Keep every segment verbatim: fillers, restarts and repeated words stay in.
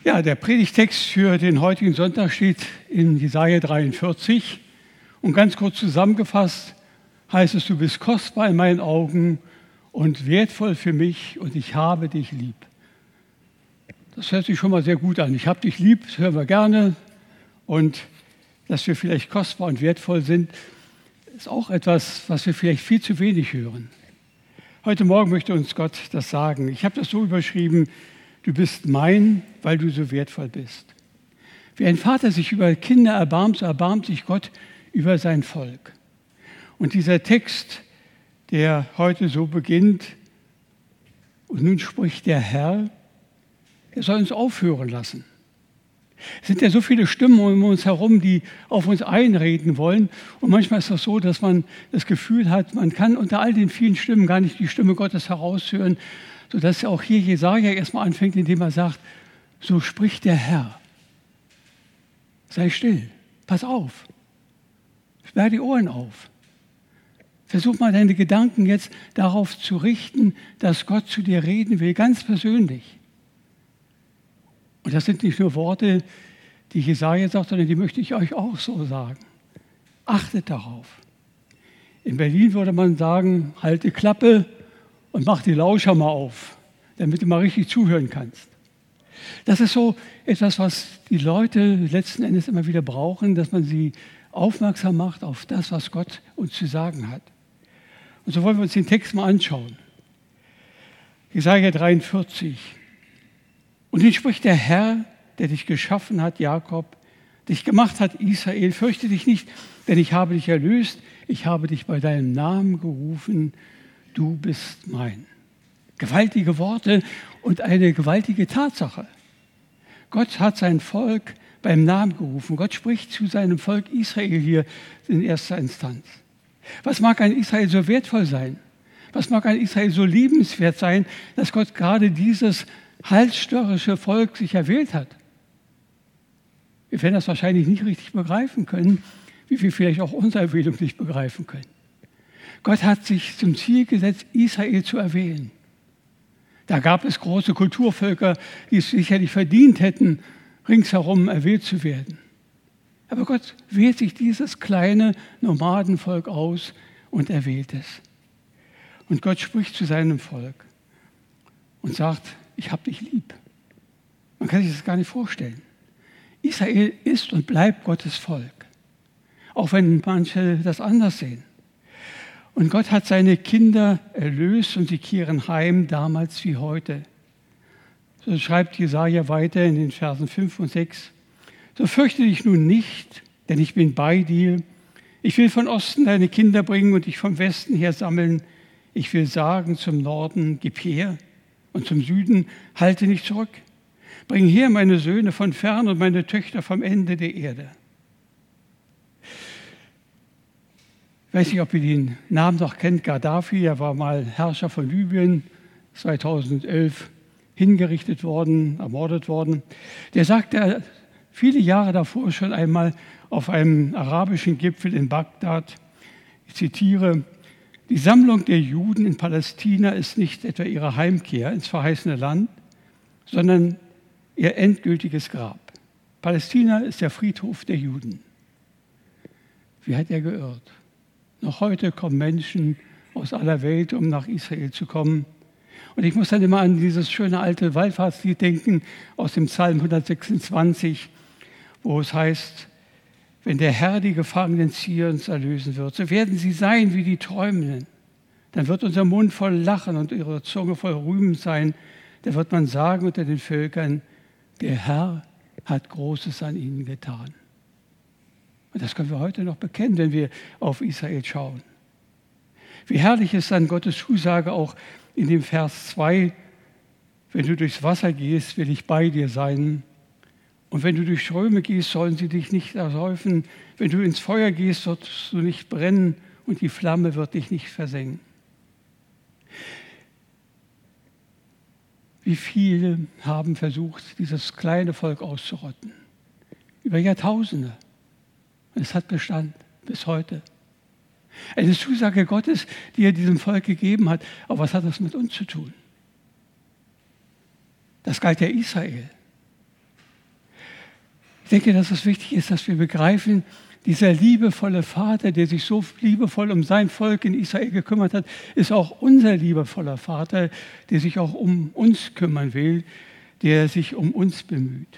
Ja, der Predigtext für den heutigen Sonntag steht in Jesaja dreiundvierzig. Und ganz kurz zusammengefasst heißt es: Du bist kostbar in meinen Augen und wertvoll für mich und ich habe dich lieb. Das hört sich schon mal sehr gut an. Ich habe dich lieb, das hören wir gerne. Und dass wir vielleicht kostbar und wertvoll sind, ist auch etwas, was wir vielleicht viel zu wenig hören. Heute Morgen möchte uns Gott das sagen. Ich habe das so überschrieben: Du bist mein, weil du so wertvoll bist. Wie ein Vater sich über Kinder erbarmt, so erbarmt sich Gott über sein Volk. Und dieser Text, der heute so beginnt: Und nun spricht der Herr, er soll uns aufhören lassen. Es sind ja so viele Stimmen um uns herum, die auf uns einreden wollen. Und manchmal ist das so, dass man das Gefühl hat, man kann unter all den vielen Stimmen gar nicht die Stimme Gottes heraushören, sodass auch hier Jesaja erstmal anfängt, indem er sagt: So spricht der Herr. Sei still, pass auf, sperr die Ohren auf. Versuch mal deine Gedanken jetzt darauf zu richten, dass Gott zu dir reden will, ganz persönlich. Und das sind nicht nur Worte, die Jesaja sagt, sondern die möchte ich euch auch so sagen. Achtet darauf. In Berlin würde man sagen: Halte Klappe und mach die Lauscher mal auf, damit du mal richtig zuhören kannst. Das ist so etwas, was die Leute letzten Endes immer wieder brauchen, dass man sie aufmerksam macht auf das, was Gott uns zu sagen hat. Und so wollen wir uns den Text mal anschauen. Jesaja dreiundvierzig. Und nun spricht der Herr, der dich geschaffen hat, Jakob, dich gemacht hat, Israel: Fürchte dich nicht, denn ich habe dich erlöst, ich habe dich bei deinem Namen gerufen, du bist mein. Gewaltige Worte und eine gewaltige Tatsache. Gott hat sein Volk beim Namen gerufen. Gott spricht zu seinem Volk Israel hier in erster Instanz. Was mag an Israel so wertvoll sein? Was mag an Israel so liebenswert sein, dass Gott gerade dieses halsstörrische Volk sich erwählt hat? Wir werden das wahrscheinlich nicht richtig begreifen können, wie wir vielleicht auch unsere Erwählung nicht begreifen können. Gott hat sich zum Ziel gesetzt, Israel zu erwählen. Da gab es große Kulturvölker, die es sicherlich verdient hätten, ringsherum erwählt zu werden. Aber Gott wählt sich dieses kleine Nomadenvolk aus und erwählt es. Und Gott spricht zu seinem Volk und sagt: Ich habe dich lieb. Man kann sich das gar nicht vorstellen. Israel ist und bleibt Gottes Volk, auch wenn manche das anders sehen. Und Gott hat seine Kinder erlöst und sie kehren heim, damals wie heute. So schreibt Jesaja weiter in den Versen fünf und sechs. So fürchte dich nun nicht, denn ich bin bei dir. Ich will von Osten deine Kinder bringen und dich vom Westen her sammeln. Ich will sagen zum Norden: Gib her, und zum Süden: Halte nicht zurück. Bring her meine Söhne von fern und meine Töchter vom Ende der Erde. Ich weiß nicht, ob ihr den Namen noch kennt, Gaddafi. Er war mal Herrscher von Libyen, zweitausendelf hingerichtet worden, ermordet worden. Der sagte viele Jahre davor schon einmal auf einem arabischen Gipfel in Bagdad, ich zitiere: Die Sammlung der Juden in Palästina ist nicht etwa ihre Heimkehr ins verheißene Land, sondern ihr endgültiges Grab. Palästina ist der Friedhof der Juden. Wie hat er geirrt? Noch heute kommen Menschen aus aller Welt, um nach Israel zu kommen. Und ich muss dann immer an dieses schöne alte Wallfahrtslied denken aus dem Psalm hundertsechsundzwanzig, wo es heißt: Wenn der Herr die Gefangenen Zions erlösen wird, so werden sie sein wie die Träumenden. Dann wird unser Mund voll Lachen und ihre Zunge voll Rühmen sein. Da wird man sagen unter den Völkern: Der Herr hat Großes an ihnen getan. Und das können wir heute noch bekennen, wenn wir auf Israel schauen. Wie herrlich ist dann Gottes Zusage auch in dem Vers zwei: Wenn du durchs Wasser gehst, will ich bei dir sein. Und wenn du durch Ströme gehst, sollen sie dich nicht ersäufen. Wenn du ins Feuer gehst, wirst du nicht brennen und die Flamme wird dich nicht versengen. Wie viele haben versucht, dieses kleine Volk auszurotten? Über Jahrtausende. Und es hat Bestand bis heute. Eine Zusage Gottes, die er diesem Volk gegeben hat. Aber was hat das mit uns zu tun? Das galt ja Israel. Ich denke, dass es wichtig ist, dass wir begreifen, dieser liebevolle Vater, der sich so liebevoll um sein Volk in Israel gekümmert hat, ist auch unser liebevoller Vater, der sich auch um uns kümmern will, der sich um uns bemüht.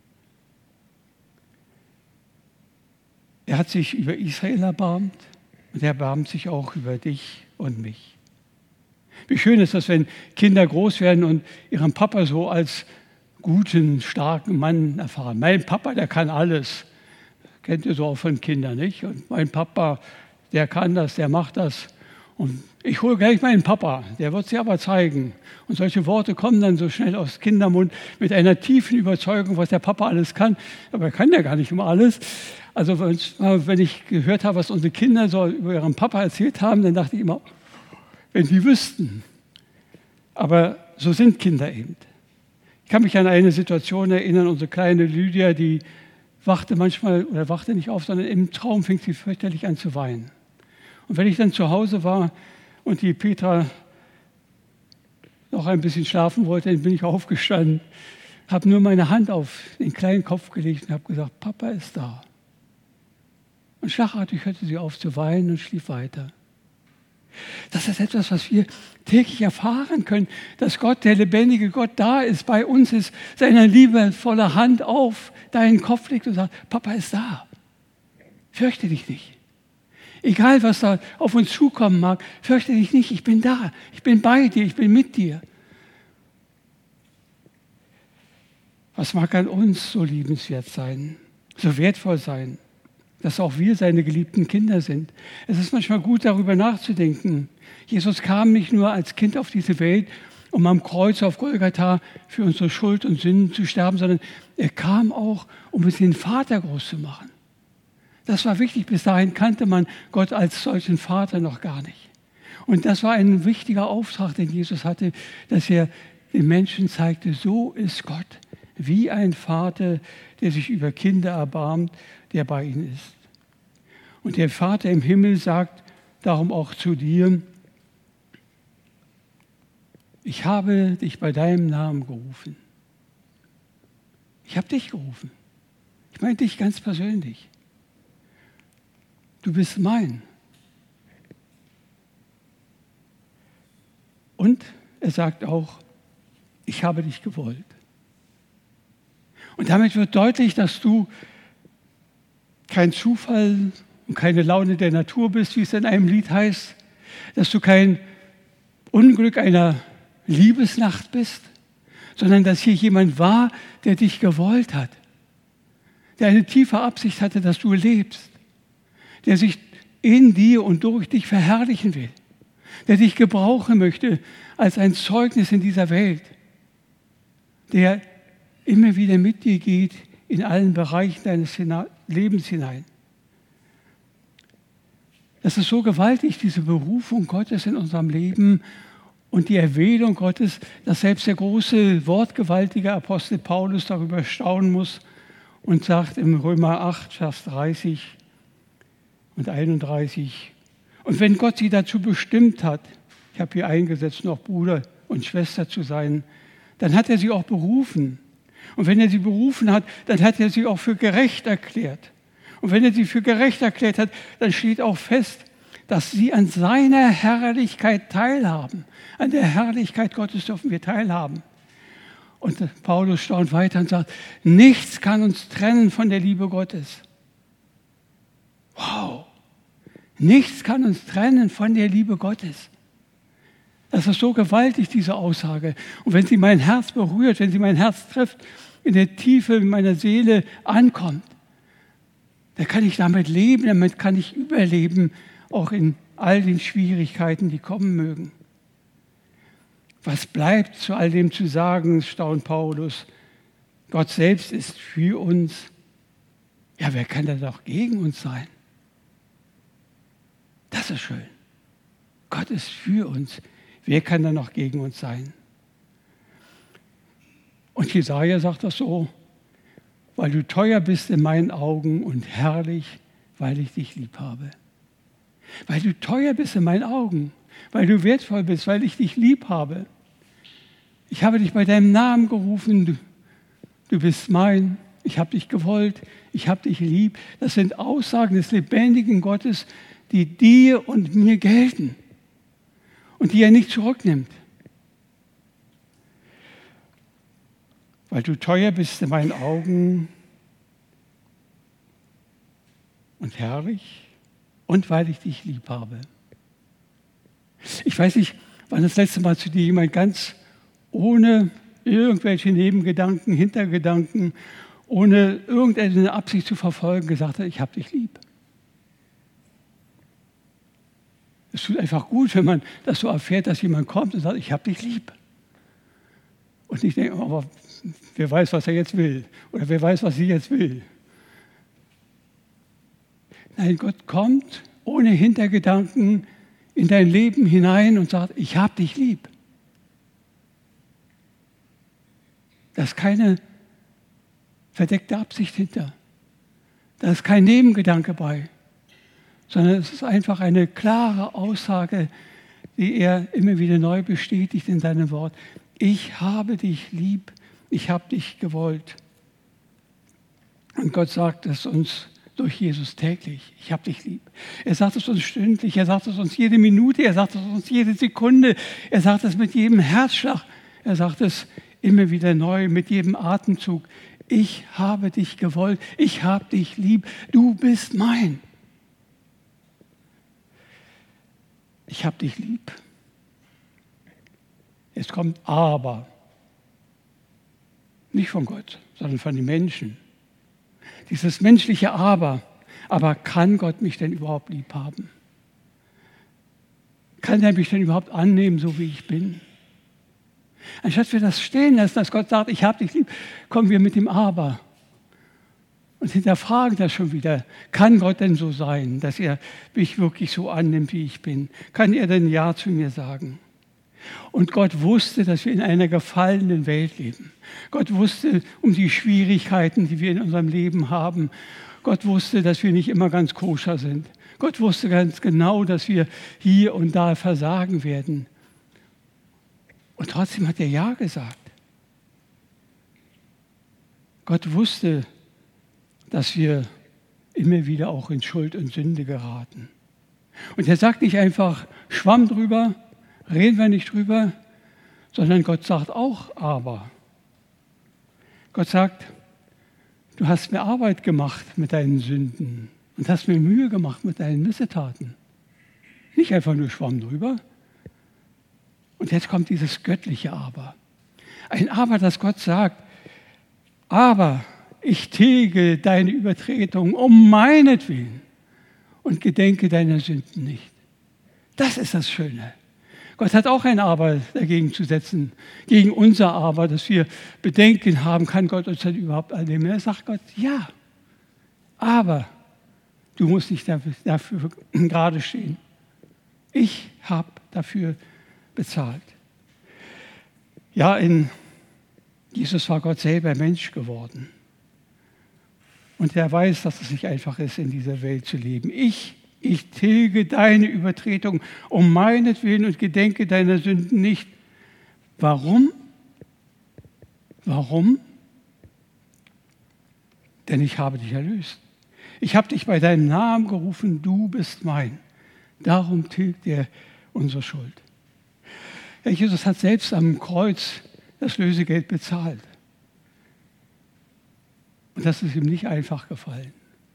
Er hat sich über Israel erbarmt und er erbarmt sich auch über dich und mich. Wie schön ist das, wenn Kinder groß werden und ihren Papa so als guten, starken Mann erfahren. Mein Papa, der kann alles. Kennt ihr so auch von Kindern, nicht? Und mein Papa, der kann das, der macht das. Und ich hole gleich meinen Papa, der wird sich aber zeigen. Und solche Worte kommen dann so schnell aus Kindermund mit einer tiefen Überzeugung, was der Papa alles kann. Aber er kann ja gar nicht immer alles. Also wenn ich gehört habe, was unsere Kinder so über ihren Papa erzählt haben, dann dachte ich immer, wenn die wüssten. Aber so sind Kinder eben. Ich kann mich an eine Situation erinnern, unsere kleine Lydia, die wachte manchmal, oder wachte nicht auf, sondern im Traum fing sie fürchterlich an zu weinen. Und wenn ich dann zu Hause war und die Petra noch ein bisschen schlafen wollte, dann bin ich aufgestanden, habe nur meine Hand auf den kleinen Kopf gelegt und habe gesagt, Papa ist da. Und schlagartig hörte sie auf zu weinen und schlief weiter. Das ist etwas, was wir täglich erfahren können, dass Gott, der lebendige Gott, da ist, bei uns ist, seine liebevolle Hand auf deinen Kopf legt und sagt, Papa ist da. Fürchte dich nicht. Egal, was da auf uns zukommen mag, fürchte dich nicht, ich bin da, ich bin bei dir, ich bin mit dir. Was mag an uns so liebenswert sein, so wertvoll sein, dass auch wir seine geliebten Kinder sind. Es ist manchmal gut, darüber nachzudenken. Jesus kam nicht nur als Kind auf diese Welt, um am Kreuz auf Golgatha für unsere Schuld und Sünden zu sterben, sondern er kam auch, um uns den Vater groß zu machen. Das war wichtig. Bis dahin kannte man Gott als solchen Vater noch gar nicht. Und das war ein wichtiger Auftrag, den Jesus hatte, dass er den Menschen zeigte, so ist Gott, wie ein Vater, der sich über Kinder erbarmt, der bei ihnen ist. Und der Vater im Himmel sagt darum auch zu dir, ich habe dich bei deinem Namen gerufen. Ich habe dich gerufen. Ich meine dich ganz persönlich. Du bist mein. Und er sagt auch, ich habe dich gewollt. Und damit wird deutlich, dass du kein Zufall und keine Laune der Natur bist, wie es in einem Lied heißt, dass du kein Unglück einer Liebesnacht bist, sondern dass hier jemand war, der dich gewollt hat, der eine tiefe Absicht hatte, dass du lebst, der sich in dir und durch dich verherrlichen will, der dich gebrauchen möchte als ein Zeugnis in dieser Welt, der immer wieder mit dir geht in allen Bereichen deines Lebens hinein. Das ist so gewaltig, diese Berufung Gottes in unserem Leben und die Erwählung Gottes, dass selbst der große, wortgewaltige Apostel Paulus darüber staunen muss und sagt im Römer acht, Vers dreißig und einunddreißig, und wenn Gott sie dazu bestimmt hat, ich habe hier eingesetzt, noch Bruder und Schwester zu sein, dann hat er sie auch berufen. Und wenn er sie berufen hat, dann hat er sie auch für gerecht erklärt. Und wenn er sie für gerecht erklärt hat, dann steht auch fest, dass sie an seiner Herrlichkeit teilhaben. An der Herrlichkeit Gottes dürfen wir teilhaben. Und Paulus staunt weiter und sagt, nichts kann uns trennen von der Liebe Gottes. Wow! Nichts kann uns trennen von der Liebe Gottes. Das ist so gewaltig, diese Aussage. Und wenn sie mein Herz berührt, wenn sie mein Herz trifft, in der Tiefe meiner Seele ankommt, dann kann ich damit leben, damit kann ich überleben, auch in all den Schwierigkeiten, die kommen mögen. Was bleibt zu all dem zu sagen, staunt Paulus? Gott selbst ist für uns. Ja, wer kann denn doch gegen uns sein? Das ist schön. Gott ist für uns. Wer kann da noch gegen uns sein? Und Jesaja sagt das so, weil du teuer bist in meinen Augen und herrlich, weil ich dich lieb habe. Weil du teuer bist in meinen Augen, weil du wertvoll bist, weil ich dich lieb habe. Ich habe dich bei deinem Namen gerufen, du, du bist mein, ich habe dich gewollt, ich habe dich lieb. Das sind Aussagen des lebendigen Gottes, die dir und mir gelten und die er nicht zurücknimmt. Weil du teuer bist in meinen Augen und herrlich und weil ich dich lieb habe. Ich weiß nicht, wann das letzte Mal zu dir jemand ganz ohne irgendwelche Nebengedanken, Hintergedanken, ohne irgendeine Absicht zu verfolgen, gesagt hat, ich habe dich lieb. Es tut einfach gut, wenn man das so erfährt, dass jemand kommt und sagt, ich habe dich lieb. Und ich denke, aber wer weiß, was er jetzt will. Oder wer weiß, was sie jetzt will. Nein, Gott kommt ohne Hintergedanken in dein Leben hinein und sagt, ich habe dich lieb. Da ist keine verdeckte Absicht hinter. Da ist kein Nebengedanke bei, sondern es ist einfach eine klare Aussage, die er immer wieder neu bestätigt in seinem Wort. Ich habe dich lieb, ich habe dich gewollt. Und Gott sagt es uns durch Jesus täglich, ich habe dich lieb. Er sagt es uns stündlich, er sagt es uns jede Minute, er sagt es uns jede Sekunde, er sagt es mit jedem Herzschlag, er sagt es immer wieder neu, mit jedem Atemzug. Ich habe dich gewollt, ich habe dich lieb, du bist mein. Ich habe dich lieb. Jetzt kommt aber. Nicht von Gott, sondern von den Menschen. Dieses menschliche Aber. Aber kann Gott mich denn überhaupt lieb haben? Kann er mich denn überhaupt annehmen, so wie ich bin? Anstatt wir das stehen lassen, dass Gott sagt, ich habe dich lieb, kommen wir mit dem Aber und hinterfragen das schon wieder. Kann Gott denn so sein, dass er mich wirklich so annimmt, wie ich bin? Kann er denn Ja zu mir sagen? Und Gott wusste, dass wir in einer gefallenen Welt leben. Gott wusste um die Schwierigkeiten, die wir in unserem Leben haben. Gott wusste, dass wir nicht immer ganz koscher sind. Gott wusste ganz genau, dass wir hier und da versagen werden. Und trotzdem hat er Ja gesagt. Gott wusste, dass wir immer wieder auch in Schuld und Sünde geraten. Und er sagt nicht einfach, Schwamm drüber, reden wir nicht drüber, sondern Gott sagt auch aber. Gott sagt, du hast mir Arbeit gemacht mit deinen Sünden und hast mir Mühe gemacht mit deinen Missetaten. Nicht einfach nur Schwamm drüber. Und jetzt kommt dieses göttliche Aber. Ein Aber, das Gott sagt, aber ich tilge deine Übertretung um meinetwillen und gedenke deiner Sünden nicht. Das ist das Schöne. Gott hat auch ein Aber dagegen zu setzen, gegen unser Aber, dass wir Bedenken haben, kann Gott uns denn überhaupt annehmen? Er sagt Gott, ja, aber du musst nicht dafür, dafür gerade stehen. Ich habe dafür bezahlt. Ja, in Jesus war Gott selber Mensch geworden. Und er weiß, dass es nicht einfach ist, in dieser Welt zu leben. Ich, ich tilge deine Übertretung um meinetwillen und gedenke deiner Sünden nicht. Warum? Warum? Denn ich habe dich erlöst. Ich habe dich bei deinem Namen gerufen, du bist mein. Darum tilgt er unsere Schuld. Ja, Jesus hat selbst am Kreuz das Lösegeld bezahlt. Und das ist ihm nicht einfach gefallen.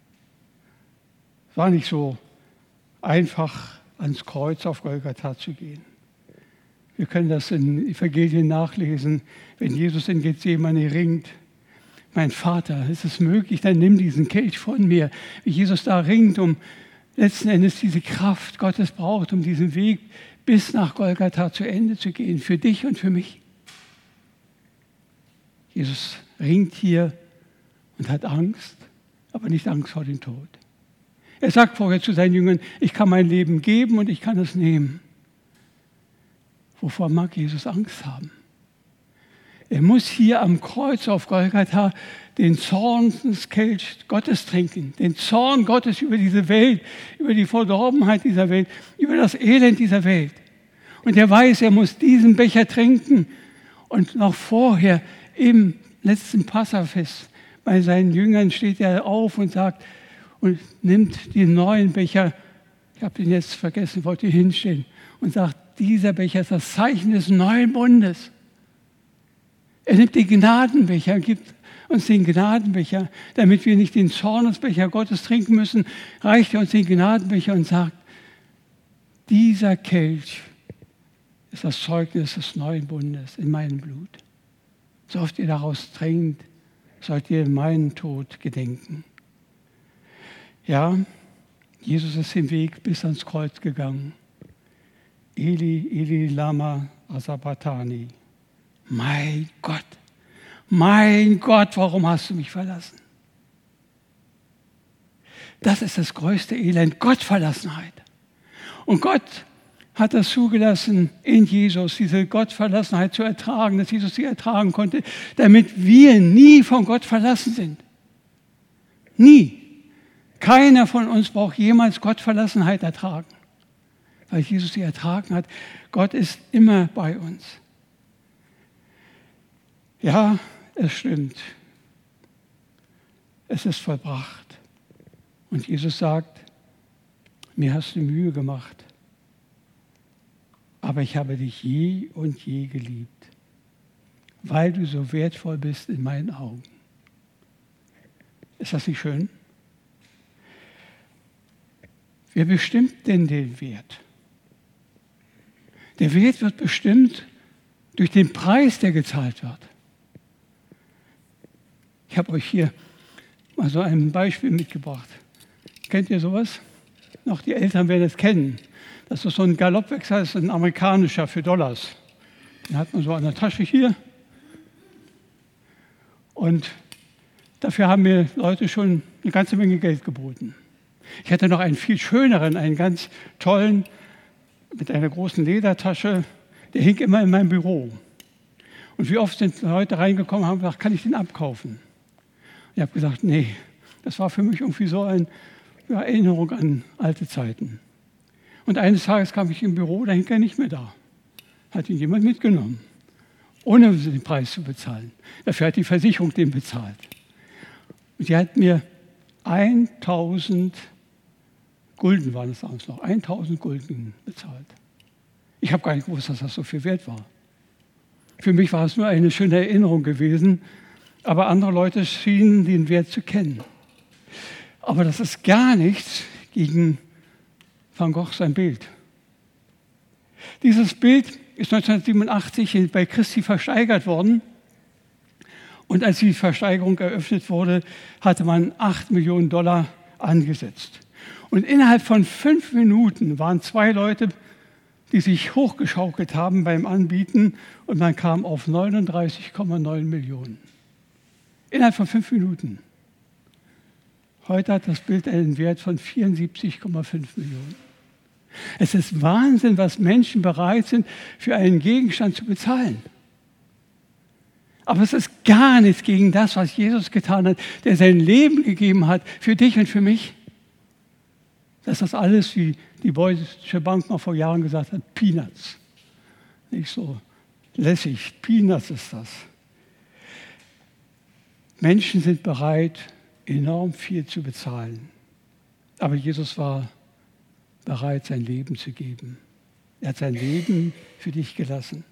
Es war nicht so einfach, ans Kreuz auf Golgatha zu gehen. Wir können das in Evangelien nachlesen, wenn Jesus in Gethsemane ringt. Mein Vater, ist es möglich, dann nimm diesen Kelch von mir. Wie Jesus da ringt, um letzten Endes diese Kraft Gottes braucht, um diesen Weg bis nach Golgatha zu Ende zu gehen, für dich und für mich. Jesus ringt hier und hat Angst, aber nicht Angst vor dem Tod. Er sagt vorher zu seinen Jüngern, ich kann mein Leben geben und ich kann es nehmen. Wovor mag Jesus Angst haben? Er muss hier am Kreuz auf Golgatha den Zorneskelch Gottes trinken, den Zorn Gottes über diese Welt, über die Verdorbenheit dieser Welt, über das Elend dieser Welt. Und er weiß, er muss diesen Becher trinken und noch vorher im letzten Passafest Bei seinen Jüngern steht er auf und sagt und nimmt den neuen Becher, ich habe den jetzt vergessen, wollte hier hinstellen, und sagt, dieser Becher ist das Zeichen des neuen Bundes. Er nimmt den Gnadenbecher, gibt uns den Gnadenbecher, damit wir nicht den Zornesbecher Gottes trinken müssen, reicht er uns den Gnadenbecher und sagt, dieser Kelch ist das Zeugnis des neuen Bundes in meinem Blut. So oft ihr daraus trinkt, sollt ihr meinen Tod gedenken. Ja, Jesus ist den Weg bis ans Kreuz gegangen. Eli, Eli, lama sabachthani. Mein Gott, mein Gott, warum hast du mich verlassen? Das ist das größte Elend, Gottverlassenheit. Und Gott hat das zugelassen, in Jesus diese Gottverlassenheit zu ertragen, dass Jesus sie ertragen konnte, damit wir nie von Gott verlassen sind. Nie. Keiner von uns braucht jemals Gottverlassenheit ertragen, weil Jesus sie ertragen hat. Gott ist immer bei uns. Ja, es stimmt. Es ist vollbracht. Und Jesus sagt, mir hast du Mühe gemacht, aber ich habe dich je und je geliebt, weil du so wertvoll bist in meinen Augen. Ist das nicht schön? Wer bestimmt denn den Wert? Der Wert wird bestimmt durch den Preis, der gezahlt wird. Ich habe euch hier mal so ein Beispiel mitgebracht. Kennt ihr sowas? Noch die Eltern werden es kennen. Das ist so ein Galoppwechsel, das ist ein amerikanischer für Dollars. Den hat man so an der Tasche hier. Und dafür haben mir Leute schon eine ganze Menge Geld geboten. Ich hatte noch einen viel schöneren, einen ganz tollen, mit einer großen Ledertasche. Der hing immer in meinem Büro. Und wie oft sind Leute reingekommen und haben gesagt, kann ich den abkaufen? Ich habe gesagt, nee, das war für mich irgendwie so eine ja, Erinnerung an alte Zeiten. Und eines Tages kam ich im Büro, da hing er nicht mehr da. Hat ihn jemand mitgenommen, ohne den Preis zu bezahlen. Dafür hat die Versicherung den bezahlt. Und die hat mir tausend Gulden, waren es damals noch, tausend Gulden bezahlt. Ich habe gar nicht gewusst, dass das so viel wert war. Für mich war es nur eine schöne Erinnerung gewesen, aber andere Leute schienen den Wert zu kennen. Aber das ist gar nichts gegen Van Gogh sein Bild. Dieses Bild ist neunzehnhundertsiebenundachtzig bei Christi versteigert worden. Und als die Versteigerung eröffnet wurde, hatte man acht Millionen Dollar angesetzt. Und innerhalb von fünf Minuten waren zwei Leute, die sich hochgeschaukelt haben beim Anbieten, und man kam auf neununddreißig Komma neun Millionen. Innerhalb von fünf Minuten. Heute hat das Bild einen Wert von vierundsiebzig Komma fünf Millionen. Es ist Wahnsinn, was Menschen bereit sind, für einen Gegenstand zu bezahlen. Aber es ist gar nichts gegen das, was Jesus getan hat, der sein Leben gegeben hat für dich und für mich. Das ist alles, wie die Deutsche Bank noch vor Jahren gesagt hat, Peanuts. Nicht so lässig, Peanuts ist das. Menschen sind bereit, enorm viel zu bezahlen. Aber Jesus war bereit, sein Leben zu geben. Er hat sein Leben für dich gelassen.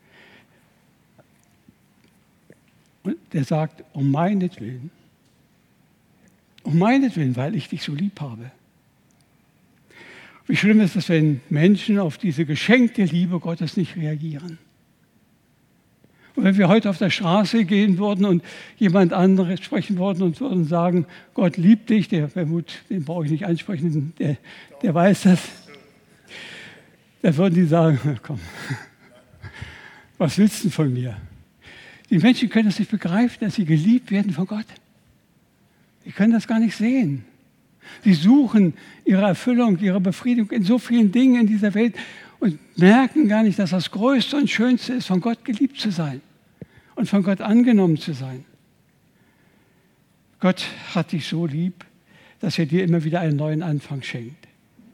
Und er sagt, um meinetwillen, um meinetwillen, weil ich dich so lieb habe. Wie schlimm ist es, wenn Menschen auf diese geschenkte Liebe Gottes nicht reagieren. Und wenn wir heute auf der Straße gehen würden und jemand anderes sprechen würden und würden sagen, Gott liebt dich, der Helmut, den brauche ich nicht ansprechen, der, der weiß das, dann würden die sagen, komm, was willst du denn von mir? Die Menschen können das nicht begreifen, dass sie geliebt werden von Gott. Die können das gar nicht sehen. Sie suchen ihre Erfüllung, ihre Befriedigung in so vielen Dingen in dieser Welt und merken gar nicht, dass das Größte und Schönste ist, von Gott geliebt zu sein und von Gott angenommen zu sein. Gott hat dich so lieb, dass er dir immer wieder einen neuen Anfang schenkt.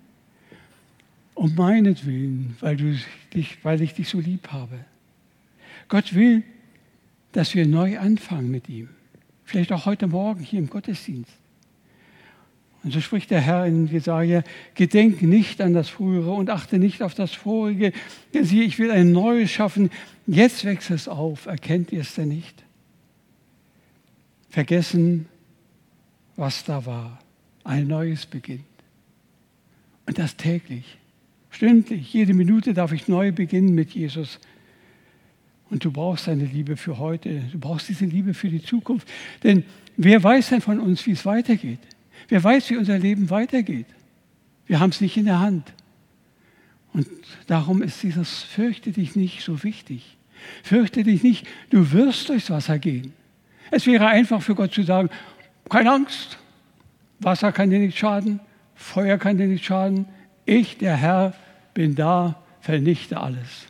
Um meinetwillen, weil, du dich, weil ich dich so lieb habe. Gott will, dass wir neu anfangen mit ihm. Vielleicht auch heute Morgen hier im Gottesdienst. Und so spricht der Herr in Jesaja: Gedenk nicht an das Frühere und achte nicht auf das Vorige. Denn siehe, ich will ein Neues schaffen. Jetzt wächst es auf. Erkennt ihr es denn nicht? Vergessen, was da war. Ein Neues beginnt. Und das täglich, stündlich, jede Minute darf ich neu beginnen mit Jesus. Und du brauchst seine Liebe für heute. Du brauchst diese Liebe für die Zukunft. Denn wer weiß denn von uns, wie es weitergeht? Wer weiß, wie unser Leben weitergeht? Wir haben es nicht in der Hand. Und darum ist dieses Fürchte dich nicht so wichtig. Fürchte dich nicht, du wirst durchs Wasser gehen. Es wäre einfach für Gott zu sagen, keine Angst, Wasser kann dir nicht schaden, Feuer kann dir nicht schaden. Ich, der Herr, bin da, vernichte alles.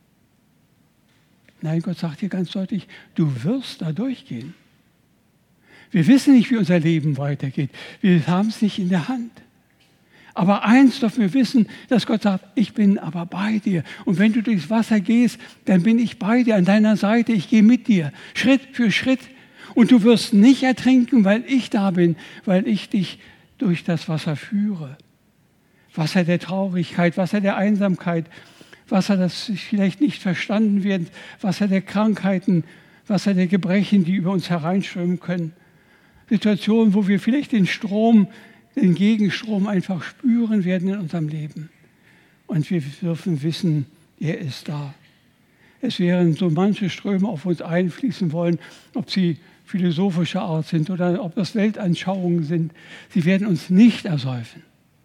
Nein, Gott sagt hier ganz deutlich, du wirst da durchgehen. Wir wissen nicht, wie unser Leben weitergeht. Wir haben es nicht in der Hand. Aber eins dürfen wir wissen, dass Gott sagt, ich bin aber bei dir. Und wenn du durchs Wasser gehst, dann bin ich bei dir, an deiner Seite. Ich gehe mit dir, Schritt für Schritt. Und du wirst nicht ertrinken, weil ich da bin, weil ich dich durch das Wasser führe. Wasser der Traurigkeit, Wasser der Einsamkeit, Wasser, das vielleicht nicht verstanden wird, Wasser der Krankheiten, Wasser der Gebrechen, die über uns hereinströmen können. Situationen, wo wir vielleicht den Strom, den Gegenstrom einfach spüren werden in unserem Leben. Und wir dürfen wissen, er ist da. Es wären so manche Ströme auf uns einfließen wollen, ob sie philosophischer Art sind oder ob das Weltanschauungen sind. Sie werden uns nicht ersäufen.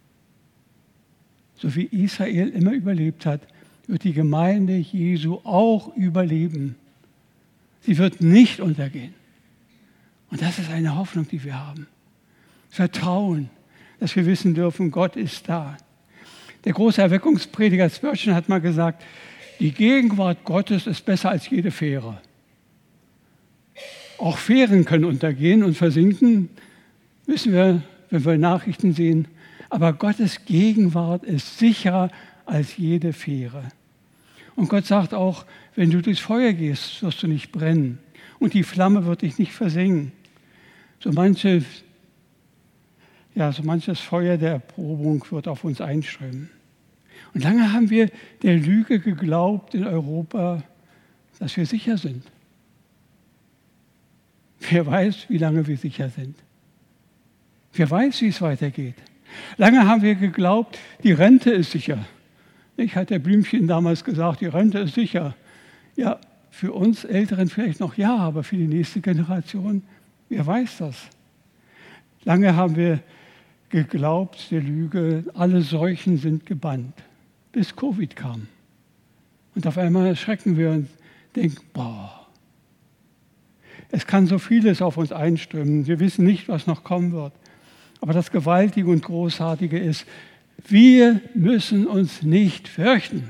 So wie Israel immer überlebt hat, wird die Gemeinde Jesu auch überleben. Sie wird nicht untergehen. Und das ist eine Hoffnung, die wir haben. Vertrauen, dass wir wissen dürfen, Gott ist da. Der große Erweckungsprediger Spurgeon hat mal gesagt, die Gegenwart Gottes ist besser als jede Fähre. Auch Fähren können untergehen und versinken, wissen wir, wenn wir Nachrichten sehen. Aber Gottes Gegenwart ist sicherer als jede Fähre. Und Gott sagt auch, wenn du durchs Feuer gehst, wirst du nicht brennen. Und die Flamme wird dich nicht versengen. So, manche, ja, so manches Feuer der Erprobung wird auf uns einströmen. Und lange haben wir der Lüge geglaubt in Europa, dass wir sicher sind. Wer weiß, wie lange wir sicher sind. Wer weiß, wie es weitergeht. Lange haben wir geglaubt, die Rente ist sicher. Ich hatte Blümchen damals gesagt, die Rente ist sicher. Ja, für uns Älteren vielleicht noch ja, aber für die nächste Generation, wer weiß das? Lange haben wir geglaubt, der Lüge, alle Seuchen sind gebannt, bis Covid kam. Und auf einmal erschrecken wir und denken, boah, es kann so vieles auf uns einströmen. Wir wissen nicht, was noch kommen wird. Aber das Gewaltige und Großartige ist, wir müssen uns nicht fürchten.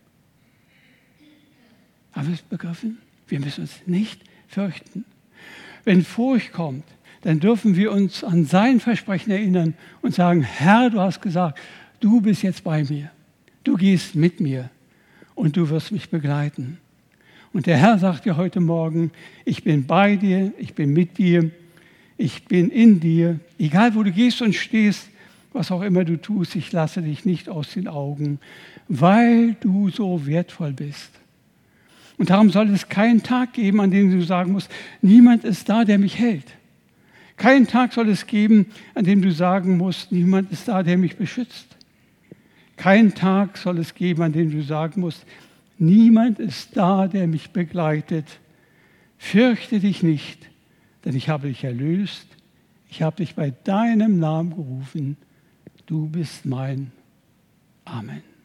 Haben wir es begriffen? Wir müssen uns nicht fürchten. Wenn Furcht kommt, dann dürfen wir uns an sein Versprechen erinnern und sagen, Herr, du hast gesagt, du bist jetzt bei mir. Du gehst mit mir und du wirst mich begleiten. Und der Herr sagt dir heute Morgen, ich bin bei dir, ich bin mit dir, ich bin in dir. Egal, wo du gehst und stehst, was auch immer du tust, ich lasse dich nicht aus den Augen, weil du so wertvoll bist. Und darum soll es keinen Tag geben, an dem du sagen musst, niemand ist da, der mich hält. Keinen Tag soll es geben, an dem du sagen musst, niemand ist da, der mich beschützt. Keinen Tag soll es geben, an dem du sagen musst, niemand ist da, der mich begleitet. Fürchte dich nicht, denn ich habe dich erlöst. Ich habe dich bei deinem Namen gerufen. Du bist mein. Amen.